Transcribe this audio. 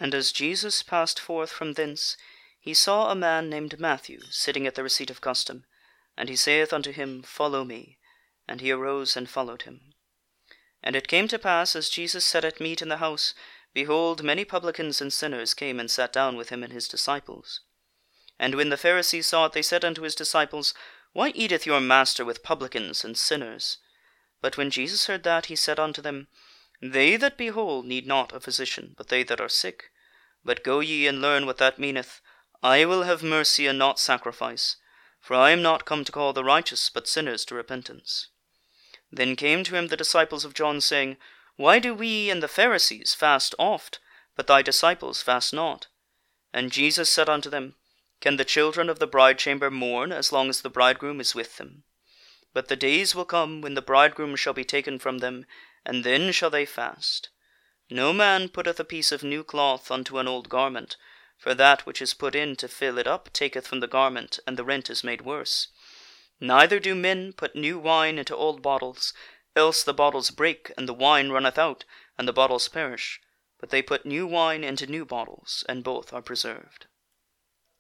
And as Jesus passed forth from thence, he saw a man named Matthew sitting at the receipt of custom, and he saith unto him, Follow me. And he arose and followed him. And it came to pass, as Jesus sat at meat in the house, behold, many publicans and sinners came and sat down with him and his disciples. And when the Pharisees saw it, they said unto his disciples, Why eateth your master with publicans and sinners? But when Jesus heard that, he said unto them, They that be whole need not a physician, but they that are sick. But go ye and learn what that meaneth, I will have mercy and not sacrifice. For I am not come to call the righteous, but sinners to repentance. Then came to him the disciples of John, saying, Why do we and the Pharisees fast oft, but thy disciples fast not? And Jesus said unto them, Can the children of the bridechamber mourn as long as the bridegroom is with them? But the days will come when the bridegroom shall be taken from them, and then shall they fast. No man putteth a piece of new cloth unto an old garment, for that which is put in to fill it up taketh from the garment, and the rent is made worse. Neither do men put new wine into old bottles, else the bottles break, and the wine runneth out, and the bottles perish. But they put new wine into new bottles, and both are preserved.